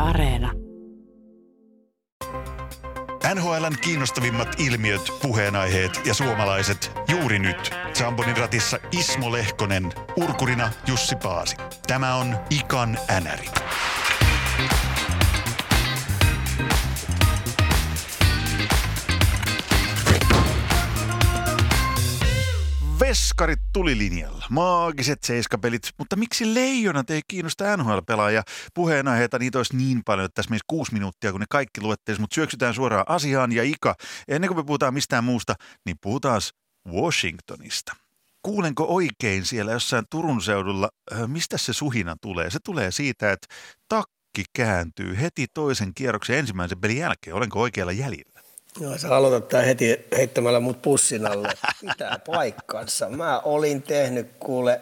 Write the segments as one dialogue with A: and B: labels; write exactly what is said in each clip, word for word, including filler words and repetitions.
A: Areena.
B: N H L:n kiinnostavimmat ilmiöt, puheenaiheet ja suomalaiset juuri nyt. Zambonin ratissa Ismo Lehkonen, urkurina Jussi Paasi. Tämä on Ikan Änäri. Veskarit tuli linjalla, maagiset seiskapelit, mutta miksi leijonat ei kiinnosta N H L-pelaajia? Puheenaiheita niitä olisi niin paljon, että tässä menisi kuusi minuuttia, kun ne kaikki luetteisi, mutta syöksytään suoraan asiaan ja Ika. Ennen kuin me puhutaan mistään muusta, niin puhutaan Washingtonista. Kuulenko oikein siellä jossain Turun seudulla, mistä se suhina tulee? Se tulee siitä, että takki kääntyy heti toisen kierroksen ensimmäisen pelin jälkeen. Olenko oikealla jäljellä?
C: No, sä aloitat tämän heti heittämällä mut pussin alle. Pitää paikkansa. Mä olin tehnyt kuule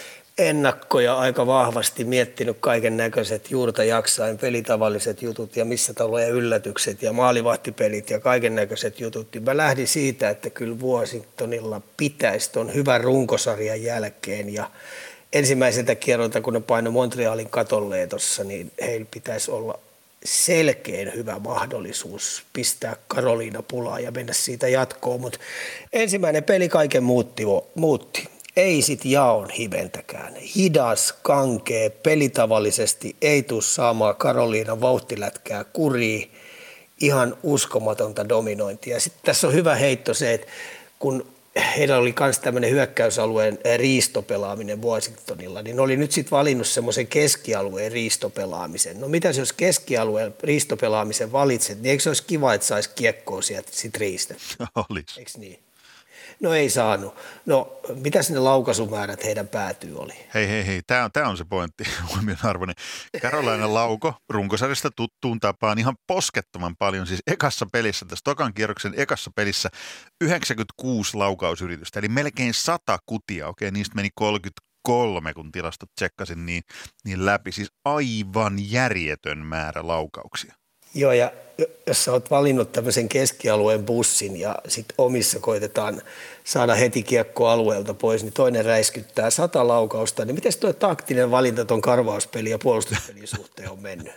C: ennakkoja aika vahvasti, miettinyt kaiken näköiset juurta jaksain pelitavalliset jutut ja missä tulee yllätykset ja maalivahtipelit ja kaiken näköiset jutut. Mä lähdin siitä, että kyllä Washingtonilla pitäisi ton hyvän runkosarjan jälkeen ja ensimmäiseltä kierrolta, kun ne painoi Montrealin katolleen tossa, niin heillä pitäisi olla selkeän hyvä mahdollisuus pistää Karoliina pulaa ja mennä siitä jatkoon, mutta ensimmäinen peli kaiken muutti. muutti. Ei sit jaon hiventäkään. Hidas, kankee, pelitavallisesti ei tule saamaan Karoliinan vauhtilätkää kuriin. Ihan uskomatonta dominointia. Sitten tässä on hyvä heitto se, että kun heillä oli myös tämmöinen hyökkäysalueen riistopelaaminen Washingtonilla, niin oli nyt sitten valinnut semmoisen keskialueen riistopelaamisen. No mitäs jos keskialueen riistopelaamisen valitset, niin eikö se olisi kiva, että saisi kiekkoa sieltä sit riistettä?
B: Olisi.
C: Eikö niin? No ei saanut. No mitäs ne laukaisumäärät heidän päätyy oli?
B: Hei hei hei, tämä on, tää on se pointti, huomion arvoinen. Carolinan lauko runkosarjasta tuttuun tapaan ihan poskettoman paljon, siis ekassa pelissä, tässä tokan kierroksen ekassa pelissä yhdeksänkymmentäkuusi laukausyritystä, eli melkein sata kutia, okei niistä meni kolmekymmentäkolme, kun tilastot tsekkasin niin, niin läpi, siis aivan järjetön määrä laukauksia.
C: Joo, ja jos sä oot valinnut tämmöisen keskialueen bussin ja sitten omissa koitetaan saada heti kiekko alueelta pois, niin toinen räiskyttää sata laukausta, niin miten tuo taktinen valinta tuon karvauspeli ja puolustuspelin suhteen on mennyt?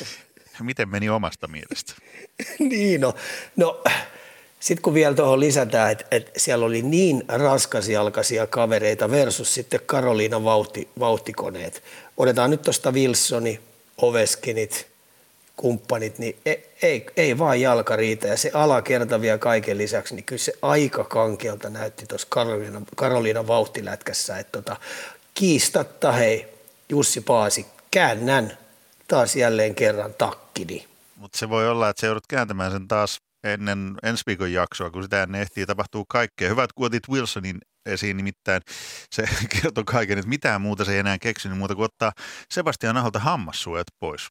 B: Miten meni omasta mielestä?
C: niin no, no sitten kun vielä tuohon lisätään, että, että siellä oli niin raskasjalkaisia kavereita versus sitten Karoliinan vauhti, vauhtikoneet. Otetaan nyt tuosta Wilsoni, Ovechkinit, kumppanit, niin ei, ei, ei vaan jalka riitä ja se alakerta vielä kaiken lisäksi, niin kyllä se aika kankealta näytti tuossa Karoliinan, Karoliinan vauhtilätkässä, että tota, kiistatta hei Jussi Paasi, käännän taas jälleen kerran takkini.
B: Mutta se voi olla, että se joudut kääntämään sen taas ennen ensi viikon jaksoa, kun sitä ennen ehtii tapahtuu kaikkea. Hyvä, että kun otit Wilsonin esiin, nimittäin se kertoo kaiken, että mitään muuta se ei enää keksinyt muuta kuin ottaa Sebastian Aholta hammassuojat pois.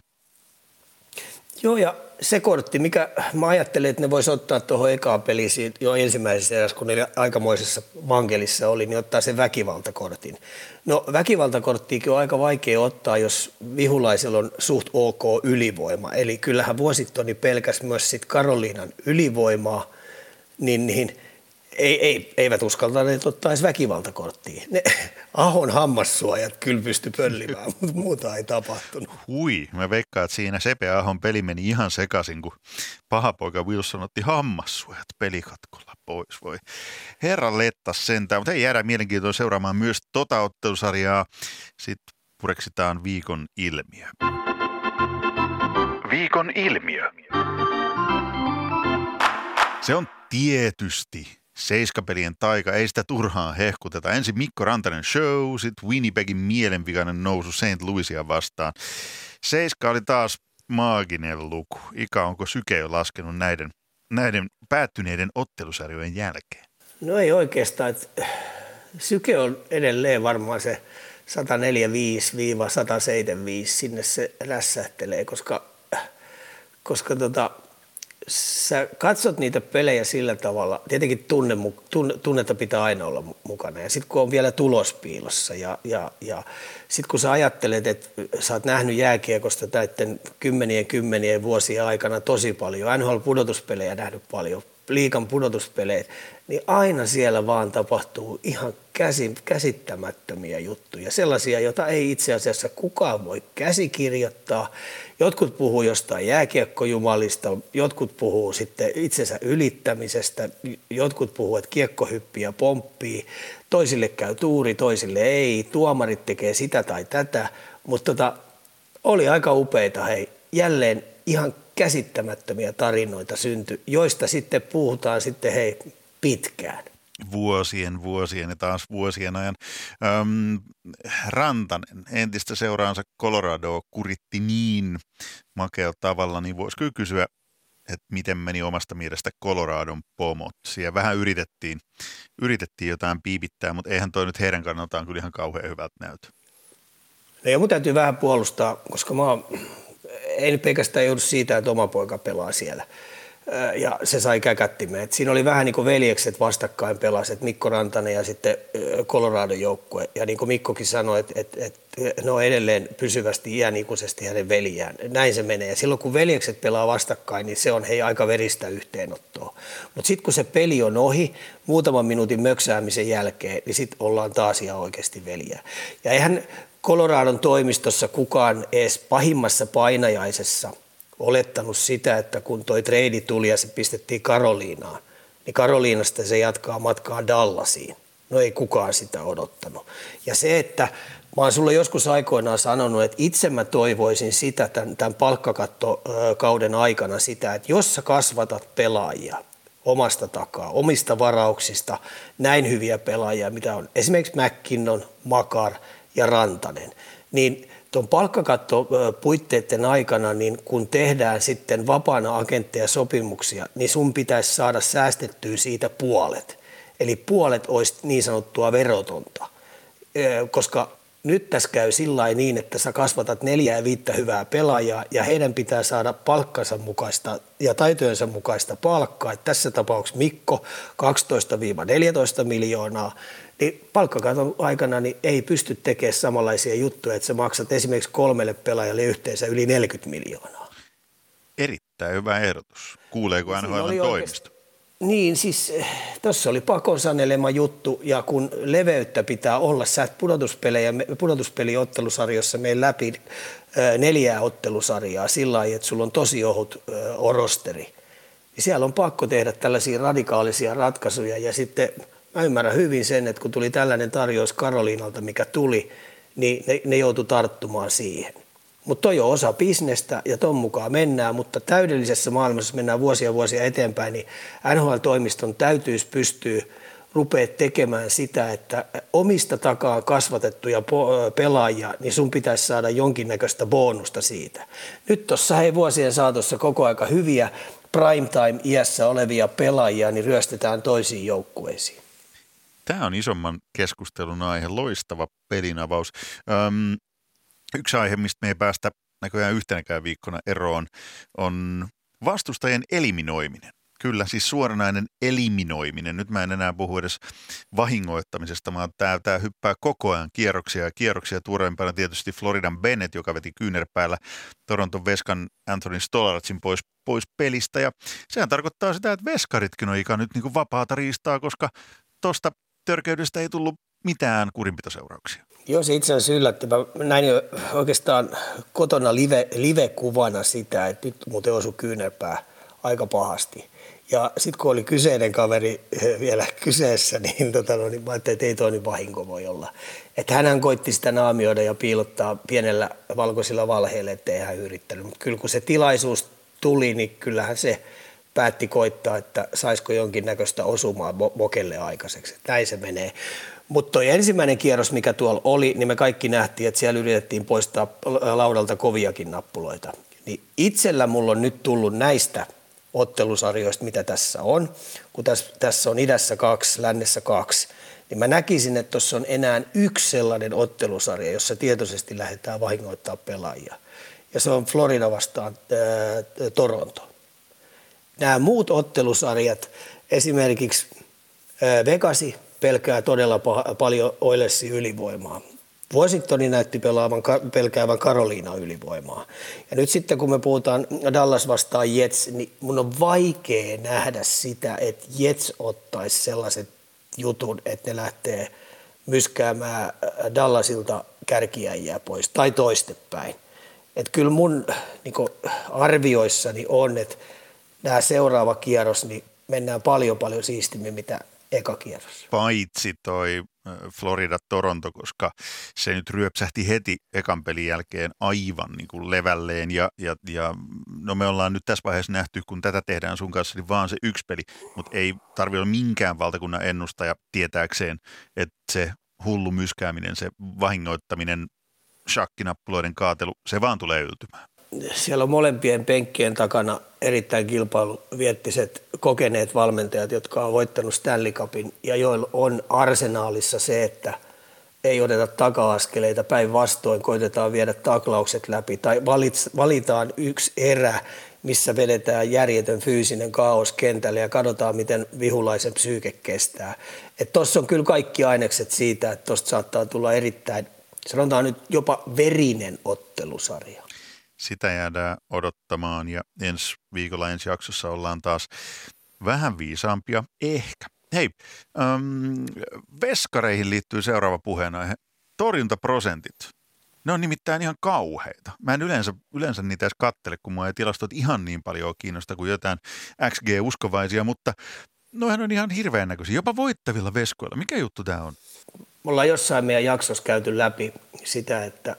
C: Joo, ja se kortti, mikä mä ajattelin, että ne vois ottaa tuohon ekaan peliin jo ensimmäisessä erässä, kun ne aikamoisessa mankelissa oli, niin ottaa sen väkivaltakortin. No väkivaltakorttiikin on aika vaikea ottaa, jos vihulaisella on suht ok ylivoima. Eli kyllähän Washingtoni pelkäsi myös sit Karoliinan ylivoimaa, niin, niin ei, ei, eivät uskaltaneet ottaa edes väkivaltakorttia. Ne Ahon hammassuojat kyllä pysty pöllimään, mutta muuta ei tapahtunut.
B: Hui, mä veikkaan, että siinä Sepe Ahon peli meni ihan sekaisin, kun paha poika Wilson otti hammassuojat pelikatkolla pois. Voi herran lettas sentään, mutta ei jäädä mielenkiintoa seuraamaan myös tota ottelusarjaa. Sitten pureksitaan viikon ilmiö. Viikon ilmiö. Se on tietysti seiskapelien taika, ei sitä turhaan hehkuteta. Ensin Mikko Rantanen show, sitten Winnipegin mielenvikainen nousu Saint Louisia vastaan. Seiska oli taas maaginen luku. Ika, onko syke jo laskenut näiden, näiden päättyneiden ottelusarjojen jälkeen?
C: No ei oikeastaan. Että syke on edelleen varmaan se sata neljäkymmentäviisi sata seitsemänkymmentäviisi, sinne se rässähtelee, koska, koska tota, sä katsot niitä pelejä sillä tavalla, tietenkin tunne, tunnetta pitää aina olla mukana ja sitten kun on vielä tulospiilossa ja, ja, ja sitten kun sä ajattelet, että sä oot nähnyt jääkiekosta näiden kymmenien kymmenien vuosien aikana tosi paljon, N H L-pudotuspelejä nähnyt paljon, liigan pudotuspeleitä, niin aina siellä vaan tapahtuu ihan käsi, käsittämättömiä juttuja. Sellaisia, joita ei itse asiassa kukaan voi käsikirjoittaa. Jotkut puhuu jostain jääkiekkojumalista, jotkut puhuu sitten itsensä ylittämisestä, jotkut puhuu, että kiekko hyppii ja pomppii, toisille käy tuuri, toisille ei, tuomarit tekee sitä tai tätä, mutta tota, oli aika upeita, hei, jälleen ihan käsittämättömiä tarinoita syntyi, joista sitten puhutaan sitten hei pitkään.
B: Vuosien, vuosien ja taas vuosien ajan. Öm, Rantanen entistä seuraansa Coloradoa kuritti niin makealla tavalla, niin voisi kyllä kysyä, että miten meni omasta mielestä Coloradon pomot. Siellä vähän yritettiin, yritettiin jotain piipittää, mutta eihän toi nyt heidän kannaltaan kyllä ihan kauhean hyvältä näytä.
C: No ja mun täytyy vähän puolustaa, koska mä oon, ei nyt pelkästään joudu siitä, että oma poika pelaa siellä. Ja se sai käkättimeen. Siinä oli vähän niin kuin veljekset vastakkain pelasivat, Mikko Rantanen ja sitten Coloradon joukkue. Ja niin kuin Mikkokin sanoi, että, että, että ne on edelleen pysyvästi iänikuisesti hänen veljään. Näin se menee. Ja silloin kun veljekset pelaa vastakkain, niin se on hei aika veristä yhteenottoa. Mutta sitten kun se peli on ohi, muutaman minuutin möksäämisen jälkeen, niin sitten ollaan taas ihan oikeasti veljää. Ja eihän Coloradon toimistossa kukaan edes pahimmassa painajaisessa olettanut sitä, että kun toi treidi tuli ja se pistettiin Karoliinaan, niin Karoliinasta se jatkaa matkaa Dallasiin. No ei kukaan sitä odottanut. Ja se, että mä oon sulle joskus aikoinaan sanonut, että itse mä toivoisin sitä tämän, tämän palkkakattokauden aikana sitä, että jos sä kasvatat pelaajia omasta takaa, omista varauksista, näin hyviä pelaajia, mitä on esimerkiksi McKinnon, Makar ja Rantanen, niin tuon palkkakattopuitteiden aikana, niin kun tehdään sitten vapaana agentteja sopimuksia, niin sun pitäisi saada säästettyä siitä puolet. Eli puolet olisi niin sanottua verotonta, koska nyt tässä käy sillä niin, että sä kasvatat neljä ja viittä hyvää pelaajaa ja heidän pitää saada palkkansa mukaista ja taitojensa mukaista palkkaa. Että tässä tapauksessa Mikko kaksitoista neljätoista miljoonaa, niin palkkakaton aikana niin ei pysty tekemään samanlaisia juttuja, että sä maksat esimerkiksi kolmelle pelaajalle yhteensä yli neljäkymmentä miljoonaa.
B: Erittäin hyvä ehdotus. Kuuleeko N H L:n toimisto?
C: Niin, siis tuossa oli pakon sanelema juttu, ja kun leveyttä pitää olla, sä et pudotuspelejä, pudotuspeliottelusarjossa mene läpi neljää ottelusarjaa sillä lailla, että sulla on tosi ohut rosteri. Niin siellä on pakko tehdä tällaisia radikaalisia ratkaisuja, ja sitten mä ymmärrän hyvin sen, että kun tuli tällainen tarjous Karoliinalta, mikä tuli, niin ne, ne joutui tarttumaan siihen. Mutta toi on osa bisnestä ja ton mukaan mennään, mutta täydellisessä maailmassa mennään vuosia vuosia eteenpäin, niin N H L-toimiston täytyisi pystyä rupeaa tekemään sitä, että omista takaa kasvatettuja pelaajia, niin sun pitäisi saada jonkinnäköistä bonusta siitä. Nyt tuossa ei vuosien saatossa koko aika hyviä primetime-iässä olevia pelaajia, niin ryöstetään toisiin joukkueisiin.
B: Tämä on isomman keskustelun aihe, loistava pelinavaus. Öm, yksi aihe, mistä me ei päästä näköjään yhtenäkään viikkona eroon, on vastustajien eliminoiminen. Kyllä, siis suoranainen eliminoiminen. Nyt mä en enää puhu edes vahingoittamisesta, vaan tämä, tämä hyppää koko ajan kierroksia ja kierroksia. Tuoreimpana tietysti Floridan Bennett, joka veti kyynärpäällä Toronton veskan Anthony Stolarcin pois, pois pelistä. Ja sehän tarkoittaa sitä, että veskaritkin on ikään nyt niin kuin vapaata riistaa, koska tuosta törkeydestä ei tullut mitään kurinpitoseurauksia.
C: Joo, se itse asiassa yllätti. Mä näin jo oikeastaan kotona live, live-kuvana sitä, että nyt muuten osui kyynärpää aika pahasti. Ja sitten kun oli kyseinen kaveri vielä kyseessä, niin, tota, no, niin mä ajattelin, että ei toi niin vahinko voi olla. Että hänhän koitti sitä naamioida ja piilottaa pienellä valkoisilla valheilla, ettei hän yrittänyt. Mutta kyllä kun se tilaisuus tuli, niin kyllähän se päätti koittaa, että saisiko jonkinnäköistä osumaa Mokelle aikaiseksi. Näin se menee. Mutta toi ensimmäinen kierros, mikä tuolla oli, niin me kaikki nähtiin, että siellä yritettiin poistaa laudalta koviakin nappuloita. Niin itsellä mulla on nyt tullut näistä ottelusarjoista, mitä tässä on, kun tässä, tässä on idässä kaksi, lännessä kaksi, niin mä näkisin, että tuossa on enää yksi sellainen ottelusarja, jossa tietoisesti lähdetään vahingoittaa pelaajia. Ja se on Florida vastaan ää, Toronto. Nämä muut ottelusarjat, esimerkiksi ää, Vegasi pelkää todella paha, paljon Oilersin ylivoimaa. Washingtoni näytti pelaavan, pelkäävän Carolina ylivoimaa. Ja nyt sitten kun me puhutaan Dallas vastaan Jets, niin mun on vaikea nähdä sitä, että Jets ottaisi sellaiset jutun, että ne lähtee myskäämään Dallasilta kärkiäjiä pois tai toistepäin. Että kyllä mun niin kuin arvioissani on, että nämä seuraava kierros, niin mennään paljon paljon siistimmin mitä eka kierros.
B: Paitsi toi Florida-Toronto, koska se nyt ryöpsähti heti ekan pelin jälkeen aivan niin kuin levälleen. Ja, ja, ja no me ollaan nyt tässä vaiheessa nähty, kun tätä tehdään sun kanssa, niin vaan se yksi peli, mutta ei tarvitse olla minkään valtakunnan ennustaja tietääkseen, että se hullu myskääminen, se vahingoittaminen, shakkinappuloiden kaatelu, se vaan tulee yltymään.
C: Siellä on molempien penkkien takana erittäin kilpailuviettiset kokeneet valmentajat, jotka on voittanut Stanley Cupin ja joilla on arsenaalissa se, että ei oteta taka-askeleita, päinvastoin koitetaan viedä taklaukset läpi tai valitaan yksi erä, missä vedetään järjetön fyysinen kaos kentälle ja katsotaan, miten vihulaisen psyyke kestää. Tuossa on kyllä kaikki ainekset siitä, että tuosta saattaa tulla erittäin, sanotaan nyt jopa verinen ottelusarja.
B: Sitä jäädään odottamaan ja ensi viikolla ensi jaksossa ollaan taas vähän viisaampia ehkä. Hei, äm, veskareihin liittyy seuraava puheenaihe. Torjuntaprosentit. Ne on nimittäin ihan kauheita. Mä en yleensä, yleensä niitä edes kattele, kun mua ei tilastot ihan niin paljon kiinnosta kuin jotain X G-uskovaisia, mutta noihän on ihan hirveän näköisiä, jopa voittavilla veskoilla. Mikä juttu tää on?
C: Me ollaan jossain meidän jaksossa käyty läpi sitä, että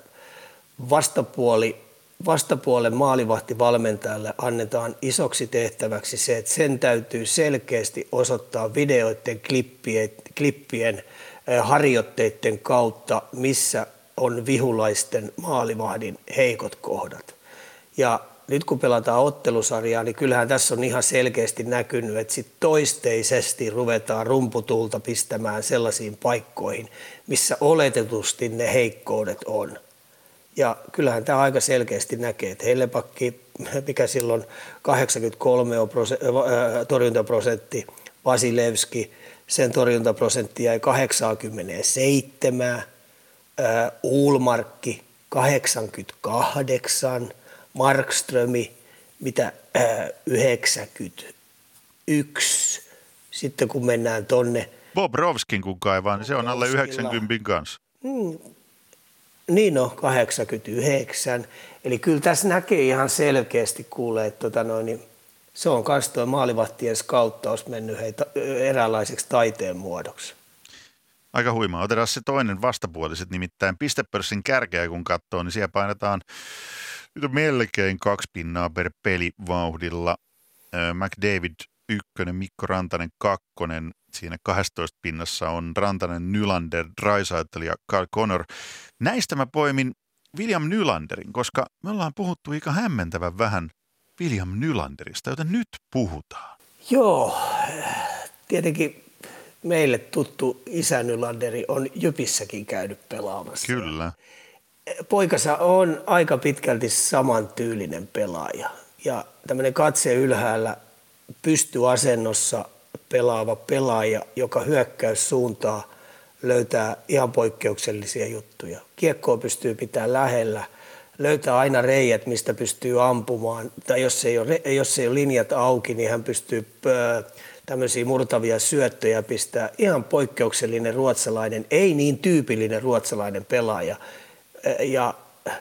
C: vastapuoli Vastapuolen maalivahtivalmentajalle annetaan isoksi tehtäväksi se, että sen täytyy selkeästi osoittaa videoiden, klippien, klippien harjoitteiden kautta, missä on vihulaisten maalivahdin heikot kohdat. Ja nyt kun pelataan ottelusarjaa, niin kyllähän tässä on ihan selkeästi näkynyt, että sit toisteisesti ruvetaan rumputulta pistämään sellaisiin paikkoihin, missä oletetusti ne heikkoudet on. Ja kyllähän tämä aika selkeästi näkee, että Hellepakki, mikä silloin kahdeksankymmentäkolme on prosentti, äh, torjuntaprosentti, Vasilevski, sen torjuntaprosentti jäi kahdeksankymmentäseitsemän, äh, Ullmarkki kahdeksankymmentäkahdeksan, Markströmi mitä äh, yhdeksänkymmentäyksi, sitten kun mennään tonne.
B: Bobrovskin kun kaivaa, niin se on alle yhdeksänkymmentä kanssa.
C: Hmm. Niin on, kahdeksankymmentäyhdeksän. Eli kyllä tässä näkee ihan selkeästi kuulee, että tota noin, niin se on myös tuo maalivahtien skauttaus mennyt heitä eräänlaiseksi taiteen muodoksi.
B: Aika huimaa. Otetaan se toinen vastapuoliset, nimittäin pistepörssin kärkeä kun katsoo, niin siellä painetaan nyt melkein kaksi pinnaa per peli vauhdilla. McDavid ykkönen, Mikko Rantanen kakkonen. Siinä kaksitoista pinnassa on Rantanen, Nylander, Draisaitl ja Carl Connor. Näistä mä poimin William Nylanderin, koska me ollaan puhuttu aika hämmentävän vähän William Nylanderista, joten nyt puhutaan.
C: Joo, tietenkin meille tuttu isä Nylanderi on Jypissäkin käynyt pelaamassa.
B: Kyllä.
C: Poikansa on aika pitkälti samantyylinen pelaaja ja tämmöinen katse ylhäällä pystyasennossa pelaava pelaaja, joka hyökkäyssuuntaa löytää ihan poikkeuksellisia juttuja. Kiekkoa pystyy pitämään lähellä, löytää aina reijät, mistä pystyy ampumaan. Tai jos ei ole, jos ei ole linjat auki, niin hän pystyy pö, tämmöisiä murtavia syöttöjä pistää. Ihan poikkeuksellinen ruotsalainen, ei niin tyypillinen ruotsalainen pelaaja. Ja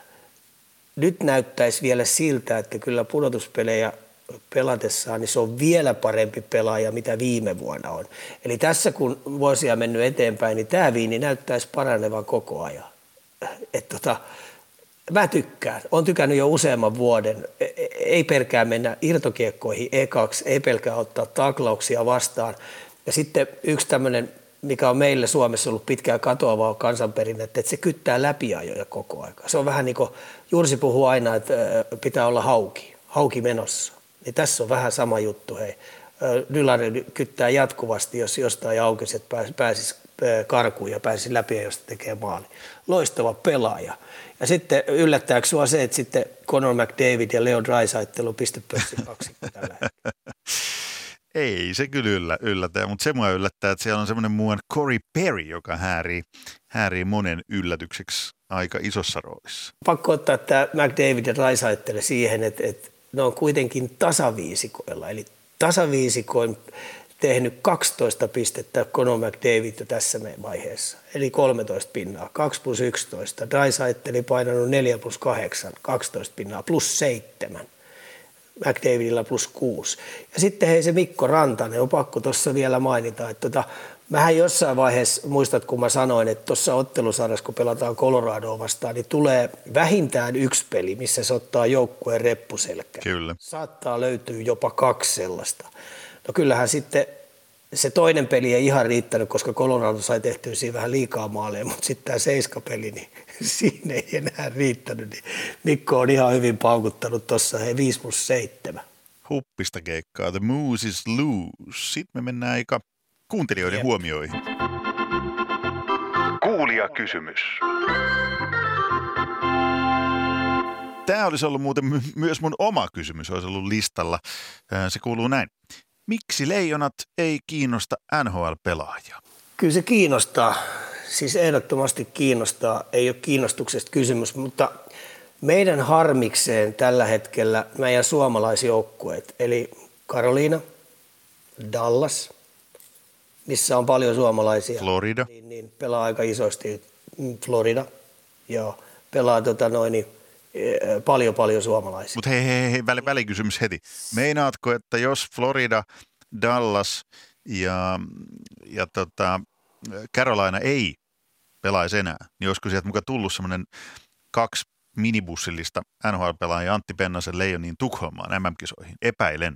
C: nyt näyttäisi vielä siltä, että kyllä pudotuspelejä pelatessaan, niin se on vielä parempi pelaaja, mitä viime vuonna on. Eli tässä kun vuosia mennyt eteenpäin, niin tämä viini näyttäisi paranevan koko ajan. Et tota, mä tykkään. Olen tykännyt jo useamman vuoden. Ei pelkää mennä irtokiekkoihin ekaksi, ei pelkää ottaa taklauksia vastaan. Ja sitten yksi tämmöinen, mikä on meille Suomessa ollut pitkään katoavaa kansanperinnettä, että se kyttää läpiajoja koko ajan. Se on vähän niin kuin Jursi puhuu aina, että pitää olla hauki, hauki menossa. Niin tässä on vähän sama juttu. Hei. Nylander kyttää jatkuvasti, jos jostain aukiset pääsisi karkuun ja pääsisi läpi ja josta tekee maali. Loistava pelaaja. Ja sitten yllättääkö sinua se, että sitten Connor McDavid ja Leo Draisaitl on pistepörssin kaksikko tällä hetkellä?
B: Ei se kyllä yllä, yllätä, mutta se mua yllättää, että siellä on semmoinen muuan Corey Perry, joka häärii, häärii monen yllätykseksi aika isossa roolissa.
C: Pakko ottaa tämä McDavid ja Draisaitl siihen, että, että ne on kuitenkin tasaviisikoilla, eli tasaviisikoin tehnyt kaksitoista pistettä Conor McDavid jo tässä vaiheessa, eli kolmetoista pinnaa, kaksi plus yksitoista. Draisaitl painanut neljä plus kahdeksan, kaksitoista pinnaa, plus seitsemän. McDavidilla plus kuusi. Ja sitten hei se Mikko Rantanen, on pakko tuossa vielä mainita, että tota, mähän jossain vaiheessa, muistat kun mä sanoin, että tuossa ottelusarjassa, kun pelataan Coloradoa vastaan, niin tulee vähintään yksi peli, missä se ottaa joukkueen reppuselkään.
B: Kyllä.
C: Saattaa löytyä jopa kaksi sellaista. No kyllähän sitten se toinen peli ei ihan riittänyt, koska Colorado sai tehtyä siinä vähän liikaa maaleja, mutta sitten tämä seiskapeli, niin siinä ei enää riittänyt. Niin Mikko on ihan hyvin paukuttanut tuossa, hei viisi plus seitsemän.
B: Huppista keikkaa, the moose is loose. Sitten me mennään aika kuuntelijoiden Jep. huomioihin. Kuulijakysymys. Tämä olisi ollut muuten my- myös mun oma kysymys, olisi ollut listalla. Se kuuluu näin. Miksi Leijonat ei kiinnosta N H L-pelaajia?
C: Kyllä se kiinnostaa, siis ehdottomasti kiinnostaa, ei ole kiinnostuksesta kysymys, mutta meidän harmikseen tällä hetkellä meidän suomalaisjoukkueet, eli Carolina, Dallas, missä on paljon suomalaisia.
B: Florida.
C: Niin, niin pelaa aika isosti, Florida, joo, pelaa tota noin, niin, paljon paljon suomalaisia.
B: Mutta hei, hei, hei, väli, välikysymys heti. Meinaatko, että jos Florida, Dallas ja, ja tota, Carolina ei pelaisi enää, niin olisiko sieltä mukaan tullut semmoinen kaksi minibussillista N H L-pelaajia Antti Pennasen Leijoniin Tukholmaan M M-kisoihin? Epäilen.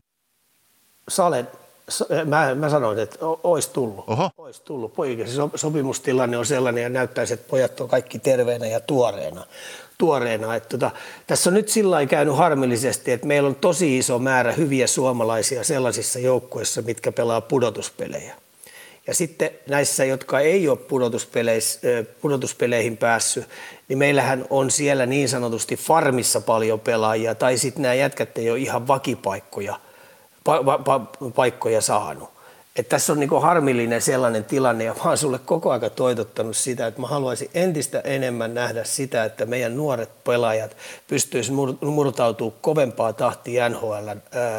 C: Salen, mä, mä sanoin, että olisi tullut.
B: Oho.
C: Olisi tullut. Poikin se sopimustilanne on sellainen ja näyttäisi, että pojat on kaikki terveenä ja tuoreena. tuoreena. Että tota, tässä on nyt sillä lailla käynyt harmillisesti, että meillä on tosi iso määrä hyviä suomalaisia sellaisissa joukkueissa, mitkä pelaa pudotuspelejä. Ja sitten näissä, jotka ei ole pudotuspeleihin päässyt, niin meillähän on siellä niin sanotusti farmissa paljon pelaajia, tai sitten nämä jätkät ei ole ihan vakipaikkoja pa- pa- pa- paikkoja saanut. Että tässä on niinku harmillinen sellainen tilanne, ja mä oon sulle koko ajan toitottanut sitä, että mä haluaisin entistä enemmän nähdä sitä, että meidän nuoret pelaajat pystyisivät murtautumaan kovempaa tahtia N H L:n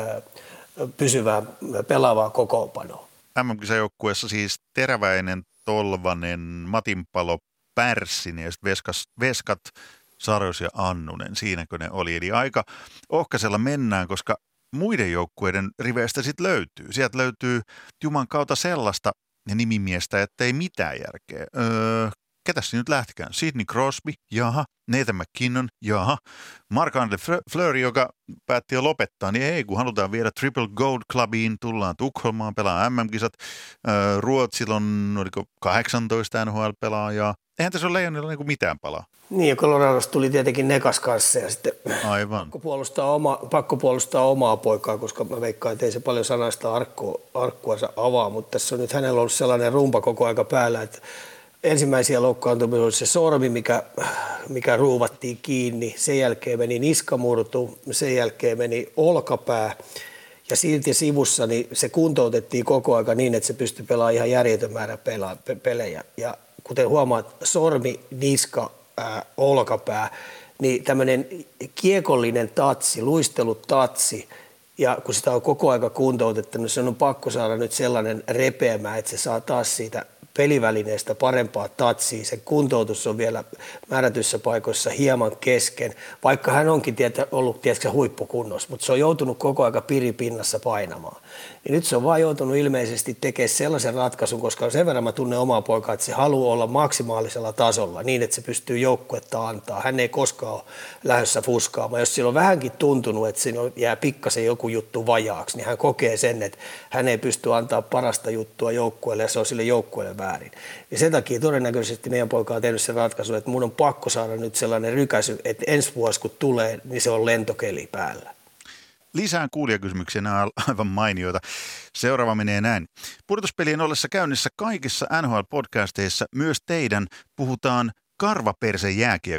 C: pysyvään pelaavaan kokoonpanoon.
B: M M-kisajoukkueessa siis Teräväinen, Tolvanen, Matinpalo, Pärssinen ja sitten Veskas, Veskat, Saros ja Annunen. Siinäkö ne oli? Eli aika ohkaisella mennään, koska muiden joukkueiden riveistä sitten löytyy. Sieltä löytyy juman kautta sellaista nimimiestä, että ei mitään järkeä. Öö, ketäs nyt lähtikään? Sidney Crosby, jaha. Nathan McKinnon, jaha. Marc-Andre Fleury, joka päätti jo lopettaa, niin ei, kun halutaan viedä Triple Gold Clubiin, tullaan Tukholmaan, pelaa M M-kisat. Öö, Ruotsilla on oliko kahdeksantoista N H L-pelaajaa. Eihän tässä ole Leijonilla niin kuin mitään palaa.
C: Niin, ja Coloradosta tuli tietenkin Nekas kanssa ja sitten
B: Aivan.
C: Pakko, puolustaa oma, pakko puolustaa omaa poikaa, koska mä veikkaan, että ei se paljon sanaista arkkua, arkkuansa avaa, mutta tässä on nyt hänellä ollut sellainen rumpa koko aika päällä, että ensimmäisiä loukkaantumisia oli se sormi, mikä, mikä ruuvattiin kiinni, sen jälkeen meni niskamurtu, sen jälkeen meni olkapää ja silti sivussa niin se kuntoutettiin koko aika niin, että se pystyi pelaamaan ihan järjetön määrä pelaa, pe- pelejä ja kuten huomaat, sormi, niska, ää, olkapää, niin tämmöinen kiekollinen tatsi, luistelutatsi, ja kun sitä on koko aika kuntoutettu, niin se on pakko saada nyt sellainen repeämä, että se saa taas siitä pelivälineestä parempaa tatsia. Sen kuntoutus on vielä määrätyissä paikoissa hieman kesken, vaikka hän onkin tietä, ollut tietysti huippukunnossa, mutta se on joutunut koko aika piripinnassa painamaan. Ja nyt se on vaan joutunut ilmeisesti tekemään sellaisen ratkaisun, koska sen verran mä tunnen omaa poikaa, että se haluaa olla maksimaalisella tasolla niin, että se pystyy joukkuetta antaa. Hän ei koskaan ole lähdössä fuskaamaan. Jos sillä on vähänkin tuntunut, että siinä jää pikkasen joku juttu vajaaksi, niin hän kokee sen, että hän ei pysty antaa parasta juttua joukkueelle ja se on sille joukkueelle väärin. Ja sen takia todennäköisesti meidän poika on tehnyt sen ratkaisun, että mun on pakko saada nyt sellainen rykäsy, että ensi vuosi kun tulee, niin se on lentokeli päällä.
B: Lisään kuulijakysymyksiä, nämä on aivan mainioita. Seuraava menee näin. Pudotuspelien ollessa käynnissä kaikissa N H L-podcasteissa, myös teidän, puhutaan karvaperse jääkiekosta.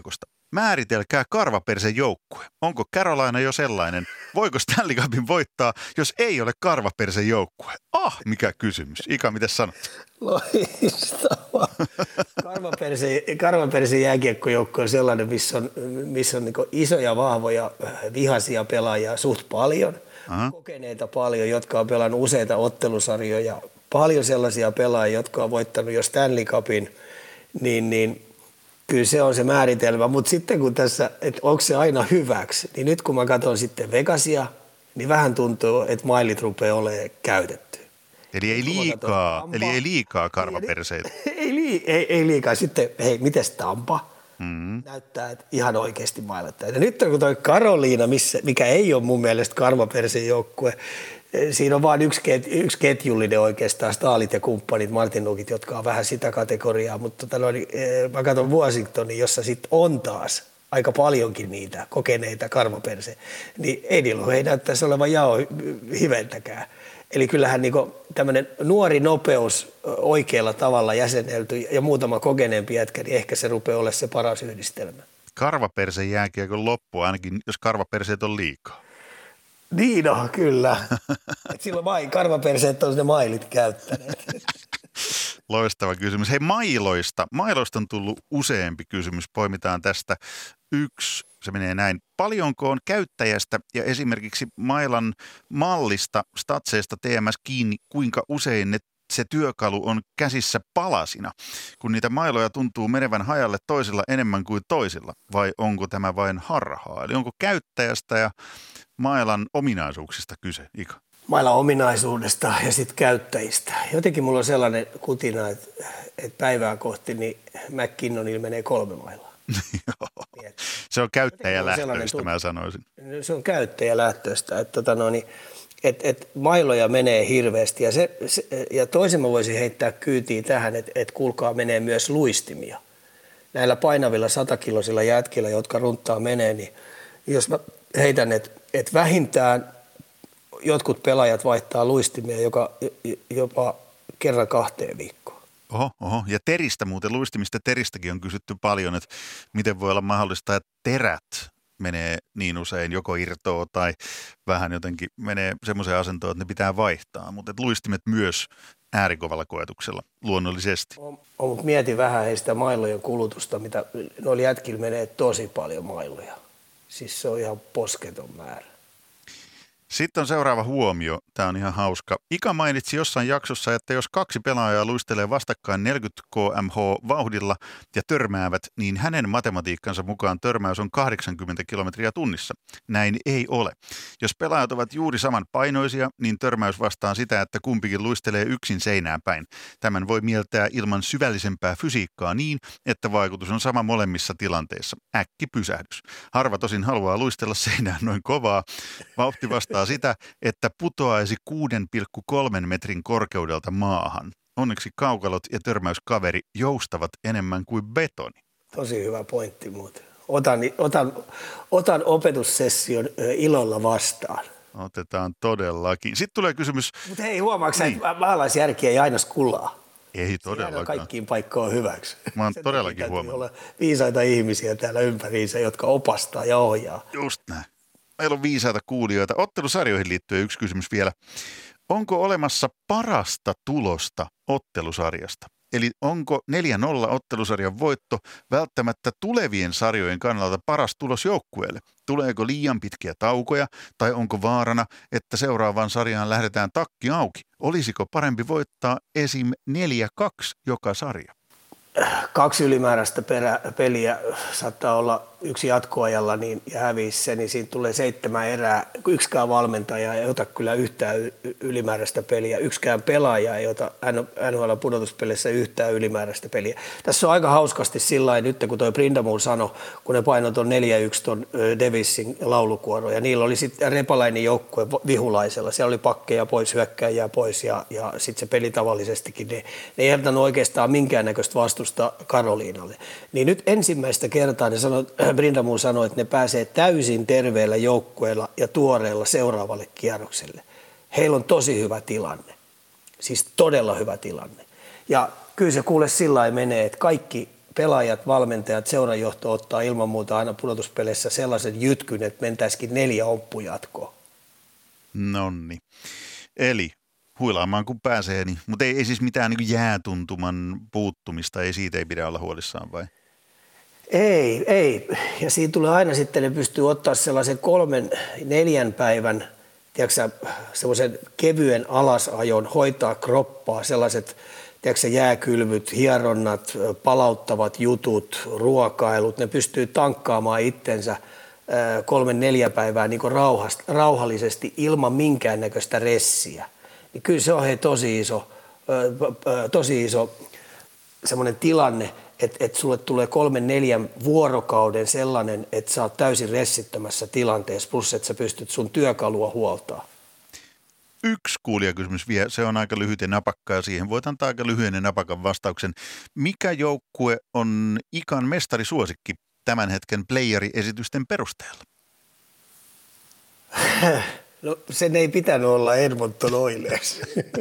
B: Määritelkää karvapersen joukkue. Onko Carolina jo sellainen? Voiko Stanley Cupin voittaa, jos ei ole karvapersen joukkue? Ah, mikä kysymys. Ika, mitä sanot?
C: Loistavaa. Karvapersen, karvapersen jääkiekkojoukkue on sellainen, missä on, missä on niin isoja, vahvoja, vihaisia pelaajia suht paljon. Aha. Kokeneita paljon, jotka on pelannut useita ottelusarjoja. Paljon sellaisia pelaajia, jotka on voittanut jo Stanley Cupin, niin, niin kyllä se on se määritelmä, mutta sitten kun tässä, että onko se aina hyväksi, niin nyt kun mä katson sitten Vegasia, niin vähän tuntuu, että mailit rupeaa olemaan käytetty.
B: Eli ei liikaa, Tampa, eli ei liikaa karvaperseitä.
C: Ei, ei, ei, ei liikaa. Sitten, hei, mites Tampa? Mm-hmm. Näyttää, että ihan oikeasti mailattaa. Ja nyt kun toi Carolina, missä, mikä ei ole mun mielestä karvapersen joukkue, siinä on vain yksi, ket, yksi ketjullinen oikeastaan, Staalit ja kumppanit, Martinukit, jotka on vähän sitä kategoriaa, mutta tota, no, niin, mä katson Washingtonin, jossa sitten on taas aika paljonkin niitä kokeneita karvaperse, niin ei niillä ei näyttäisi olevan jao hiventäkään. Eli kyllähän niin tämmöinen nuori nopeus oikealla tavalla jäsenelty ja muutama kokeneempi jätkä, niin ehkä se rupeaa olemaan se paras yhdistelmä.
B: Karvapersen jääkiekon loppu, ainakin jos karvaperseet on liikaa.
C: Niin on, kyllä. Et silloin vain karvaperseet on ne mailit käyttäneet.
B: Loistava kysymys. Hei, mailoista. Mailoista on tullut useampi kysymys. Poimitaan tästä yksi. Se menee näin. Paljonko on käyttäjästä ja esimerkiksi mailan mallista, statseista T M S kiinni, kuinka usein ne, se työkalu on käsissä palasina, kun niitä mailoja tuntuu menevän hajalle toisilla enemmän kuin toisilla, vai onko tämä vain harhaa? Eli onko käyttäjästä ja mailan ominaisuuksista kyse, Ika?
C: Mailan ominaisuudesta ja sitten käyttäjistä. Jotenkin mulla on sellainen kutina, että, että päivää kohti niin McKinnonilla menee kolme mailaa.
B: Se on käyttäjälähtöistä, mä sanoisin.
C: Se on käyttäjälähtöistä, että tota no, niin, et, et mailoja menee hirveästi ja, se, se, ja toisen mä voisin heittää kyytiin tähän, että et kuulkaa menee myös luistimia. Näillä painavilla satakiloisilla jätkillä, jotka runttaa menee, niin jos mä heitän, että et vähintään jotkut pelaajat vaihtaa luistimia joka, jopa kerran kahteen viikkoon.
B: Oho, oho. Ja teristä muuten, luistimista teristäkin on kysytty paljon, että miten voi olla mahdollista, että terät menee niin usein, joko irtoa tai vähän jotenkin menee semmoiseen asentoon, että ne pitää vaihtaa, mutta luistimet myös äärikovalla koetuksella luonnollisesti.
C: On, on, mietin vähän heistä mailojen kulutusta, mitä noilla jätkillä menee tosi paljon mailoja. Siis se on ihan posketon määrä.
B: Sitten on seuraava huomio. Tämä on ihan hauska. Ika mainitsi jossain jaksossa, että jos kaksi pelaajaa luistelee vastakkain neljäkymmentä kilometriä vauhdilla ja törmäävät, niin hänen matematiikkansa mukaan törmäys on kahdeksankymmentä kilometriä tunnissa. Näin ei ole. Jos pelaajat ovat juuri saman painoisia, niin törmäys vastaa sitä, että kumpikin luistelee yksin seinään päin. Tämän voi mieltää ilman syvällisempää fysiikkaa niin, että vaikutus on sama molemmissa tilanteissa. Äkkipysähdys. Harva tosin haluaa luistella seinään noin kovaa. Vauhti vastaa sitä, että putoaisi kuusi pilkku kolme metrin korkeudelta maahan. Onneksi kaukalot ja törmäyskaveri joustavat enemmän kuin betoni.
C: Tosi hyvä pointti muuten. Otan, otan, otan opetussession ilolla vastaan.
B: Otetaan todellakin. Sitten tulee kysymys.
C: Mutta hei, huomaatko niin. Että maalaisjärki ei aina skullaa?
B: Ei todellakaan.
C: Kaikkiin paikkoon hyväksi.
B: Mä oon todellakin huomannut.
C: Olla viisaita ihmisiä täällä ympäriinsä, jotka opastaa ja ohjaa.
B: Just näin. Meillä on viisaita kuulijoita. Ottelusarjoihin liittyen yksi kysymys vielä. Onko olemassa parasta tulosta ottelusarjasta? Eli onko neljä nolla ottelusarjan voitto välttämättä tulevien sarjojen kannalta paras tulos joukkueelle? Tuleeko liian pitkiä taukoja tai onko vaarana, että seuraavaan sarjaan lähdetään takki auki? Olisiko parempi voittaa esim. neljä kaksi joka sarja?
C: Kaksi ylimääräistä perä, peliä saattaa olla yksi jatkoajalla niin, ja hävisi se, niin siinä tulee seitsemän erää. Yksikään valmentaja ei ota kyllä yhtään ylimääräistä peliä. Yksikään pelaaja ei ota N H L-pudotuspeleissä yhtään ylimääräistä peliä. Tässä on aika hauskasti sillä lailla nyt, kun toi Brindamon sanoi, kun ne painoi tuon neljä yksi tuon Davisin laulukuoro, ja niillä oli sitten Repalainen joukkue Vihulaisella. Siellä oli pakkeja pois, hyökkäjiä pois, ja, ja sitten se peli tavallisestikin. Ne, ne ei jättänyt oikeastaan minkäännäköistä vastusta Karoliinalle. Niin nyt ensimmäistä kertaa ne sanoi, Brindamon sanoi, että ne pääsee täysin terveellä joukkueella ja tuoreella seuraavalle kierrokselle. Heillä on tosi hyvä tilanne. Siis todella hyvä tilanne. Ja kyllä se kuule sillä lailla menee, että kaikki pelaajat, valmentajat, seurajohto ottaa ilman muuta aina pudotuspeleissä sellaisen jytkyn, että mentäisikin neljä oppujatkoa.
B: Nonni. Eli huilaamaan kun pääsee, niin, mutta ei, ei siis mitään niin kuin jäätuntuman puuttumista, ei siitä ei pidä olla huolissaan vai?
C: Ei, ei. Ja siinä tulee aina sitten, ne pystyy ottaa sellaisen kolmen, neljän päivän, tiedätkö, semmoisen kevyen alasajon, hoitaa kroppaa, sellaiset tiedätkö, jääkylvyt, hieronnat, palauttavat jutut, ruokailut, ne pystyy tankkaamaan itsensä kolmen, neljä päivää niin kuin rauhast, rauhallisesti ilman minkäännäköistä ressiä. Niin kyllä se on hei, tosi iso, tosi iso semmoinen tilanne, että et sulle tulee kolmen neljän vuorokauden sellainen, että sä oot täysin ressittömässä tilanteessa, plus että sä pystyt sun työkalua huoltaa.
B: Yksi kuulijakysymys vielä, se on aika lyhyt ja napakka ja siihen voit antaa aika lyhyen ja napakan vastauksen. Mikä joukkue on Ikan mestarisuosikki tämän hetken playeri-esitysten perusteella?
C: No sen ei pitänyt olla Edmonton Oilers.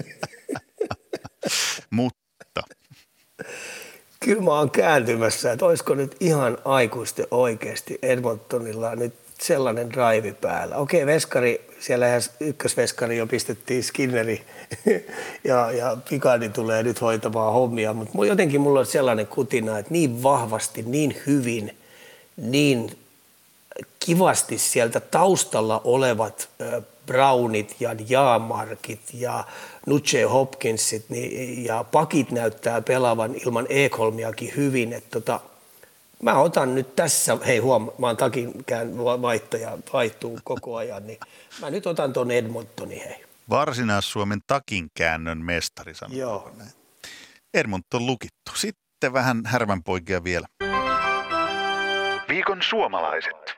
B: Mutta
C: kyllä mä oon kääntymässä, että olisiko nyt ihan aikuisten oikeasti Edmontonilla nyt sellainen drive päällä. Okei, veskari, siellähän ykkösveskari jo pistettiin Skinneri ja, ja Picardi tulee nyt hoitamaan hommia, mutta jotenkin mulla on sellainen kutina, että niin vahvasti, niin hyvin, niin kivasti sieltä taustalla olevat Brownit ja Jaamarkit ja Nuche Hopkinsit niin, ja pakit näyttää pelaavan ilman Ekholmiakin hyvin. Että tota, mä otan nyt tässä, hei huom, mä oon takinkään vaihtaja, vaihtuu koko ajan, niin mä nyt otan ton Edmontonin, hei.
B: Varsinais-Suomen takinkäännön mestari sanoo.
C: Joo.
B: Edmonton lukittu. Sitten vähän härmänpoikia vielä. Viikon suomalaiset.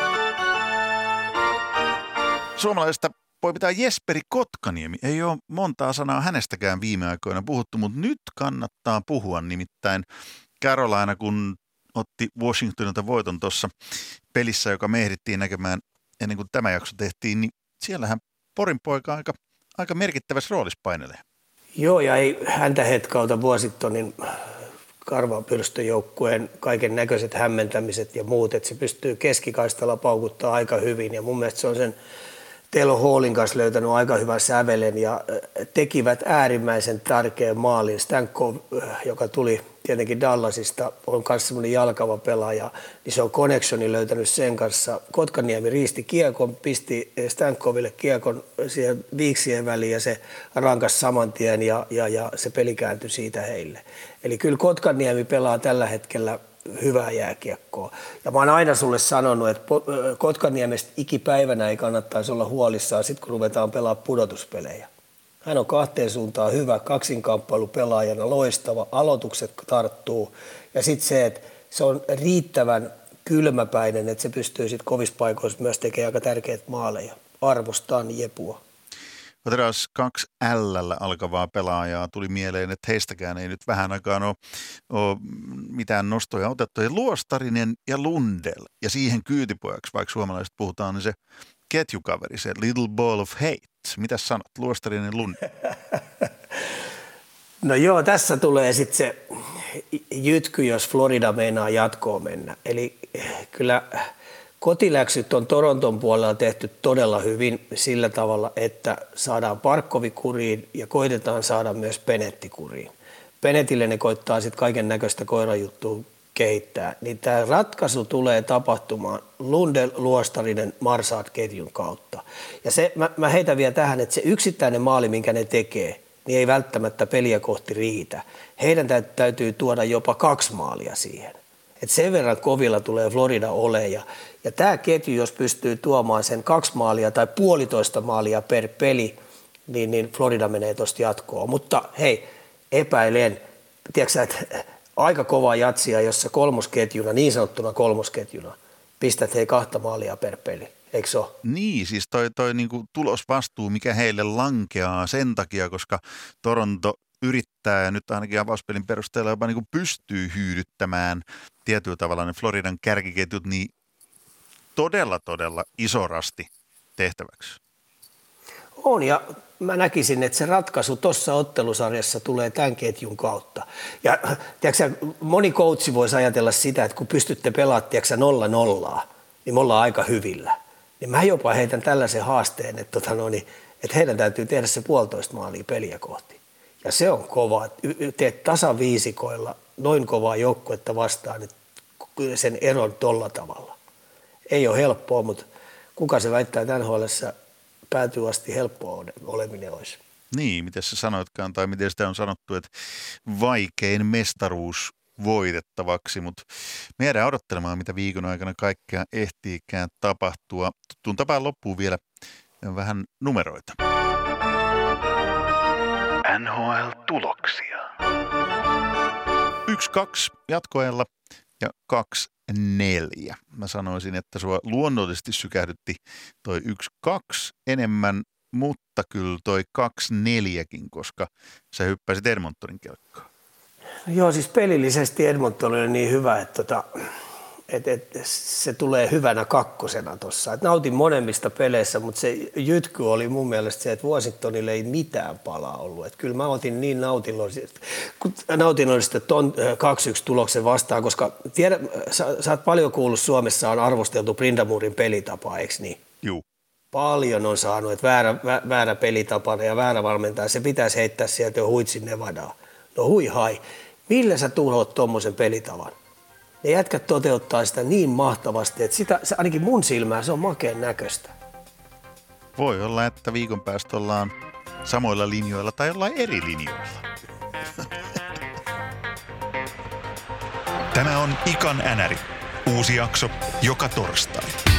B: Suomalaisesta voi pitää Jesperi Kotkaniemi. Ei ole montaa sanaa hänestäkään viime aikoina puhuttu, mutta nyt kannattaa puhua. Nimittäin Carolina, kun otti Washingtonilta voiton tuossa pelissä, joka me ehdittiin näkemään ennen kuin tämä jakso tehtiin, niin siellähän Porin poika aika, aika merkittävässä roolissa painelee.
C: Joo, ja ei häntä hetkauta Washingtonin karvapyrstöjoukkueen kaiken näköiset hämmentämiset ja muut, että se pystyy keskikaistalla paukuttaa aika hyvin, ja mun mielestä se on sen Taylor Hallin kanssa löytänyt aika hyvän sävelen ja tekivät äärimmäisen tärkeän maalin. Stankov, joka tuli tietenkin Dallasista, on myös semmoinen jalkava pelaaja, niin se on connectionin löytänyt sen kanssa. Kotkaniemi riisti kiekon, pisti Stankoville kiekon siihen viiksien väliin ja se rankas saman tien ja, ja, ja se peli kääntyi siitä heille. Eli kyllä Kotkaniemi pelaa tällä hetkellä hyvää jääkiekkoa. Ja mä oon aina sulle sanonut, että Kotkaniemestä ikipäivänä ei kannattaisi olla huolissaan sit kun ruvetaan pelaamaan pudotuspelejä. Hän on kahteen suuntaan hyvä, kaksinkamppailu pelaajana, loistava, aloitukset tarttuu. Ja sitten se, että se on riittävän kylmäpäinen, että se pystyy sitten kovissa paikoissa myös tekemään aika tärkeitä maaleja. Arvostan Jepua.
B: Otetaan kaksi L:llä alkavaa pelaajaa. Tuli mieleen, että heistäkään ei nyt vähän aikaan ole, ole mitään nostoja otettu. Ja Luostarinen ja Lundell. Ja siihen kyytipojaksi, vaikka suomalaiset puhutaan, niin se ketjukaveri, se little ball of hate. Mitäs sanot, Luostarinen ja Lundell?
C: No joo, tässä tulee sitten se jytky, jos Florida meinaa jatkoon mennä. Eli kyllä kotiläksyt on Toronton puolella tehty todella hyvin sillä tavalla, että saadaan Parkkovi kuriin ja koitetaan saada myös Penetti kuriin. Penetille ne koittaa sitten kaiken näköistä koirajuttua kehittää. Niin tämä ratkaisu tulee tapahtumaan Lundell, Luostarinen, Marsaat-ketjun kautta. Ja se, mä, mä heitän vielä tähän, että se yksittäinen maali, minkä ne tekee, niin ei välttämättä peliä kohti riitä. Heidän täytyy tuoda jopa kaksi maalia siihen. Et sen verran kovilla tulee Florida ole ja, ja tämä ketju, jos pystyy tuomaan sen kaksi maalia tai puolitoista maalia per peli, niin, niin Florida menee tuosta jatkoon. Mutta hei, epäilen, tiedätkö että aika kovaa jatsia, jossa kolmosketjuna, niin sanottuna kolmosketjuna, pistät hei kahta maalia per peli. Eikö se ole?
B: Niin, siis toi, toi niinku tulosvastuu, mikä heille lankeaa sen takia, koska Toronto yrittää ja nyt ainakin avauspelin perusteella jopa niinku pystyy hyydyttämään tietyllä tavalla ne Floridan kärkiketjut niin todella, todella isorasti tehtäväksi.
C: On, ja mä näkisin, että se ratkaisu tuossa ottelusarjassa tulee tämän ketjun kautta. Ja tiedätkö, moni coachi voisi ajatella sitä, että kun pystytte pelaamaan tiedätkö, nolla nollaa, niin me ollaan aika hyvillä. Niin mä jopa heitän tällaisen haasteen, että, tota no, niin, että heidän täytyy tehdä se puolitoista maalia peliä kohti. Ja se on kova. Teet tasaviisikoilla noin kovaa joukkuetta vastaan, että sen eron tolla tavalla. Ei ole helppoa, mutta kuka se väittää tämän N H L:ssä päätyy asti helppoa oleminen olisi.
B: Niin, miten sä sanoitkaan, tai miten sitä on sanottu, että vaikein mestaruus voitettavaksi, mutta me jäädään odottelemaan, mitä viikon aikana kaikkea ehtiikään tapahtua. Tuttuun tapaan loppuu vielä vähän numeroita. N H L-tuloksia. Yksi kaksi jatkoajalla ja kaksi neljä. Mä sanoisin, että sua luonnollisesti sykähdytti toi yksi kaksi enemmän, mutta kyllä toi kaksi neljäkin, koska sä hyppäsit Edmontonin kelkkaan.
C: Joo, siis pelillisesti Edmonton oli niin hyvä, että tota, et, et, se tulee hyvänä kakkosena tuossa. Nautin monemmista peleissä, mutta se jytky oli mun mielestä se, että Washingtonille ei mitään palaa ollut. Et kyllä mä otin niin nautinnollisesti, nautinnollisesti ton kaksi yksi tuloksen vastaan, koska tiedä, sä, sä oot paljon kuullut, Suomessa on arvosteltu Brindamurin pelitapaa, eikö niin?
B: Juu.
C: Paljon on saanut, että väärä, väärä pelitapa ja väärä valmentaja, se pitäisi heittää sieltä jo huitsin Nevadaa. No hui hai, millä sä tuhoat tommosen pelitavan? Ne jätkät toteuttaa sitä niin mahtavasti, että sitä, se, ainakin mun silmään se on makeen näköistä.
B: Voi olla, että viikon päästä ollaan samoilla linjoilla tai jollain eri linjoilla. Tämä on Ikan Änäri. Uusi jakso joka torstai.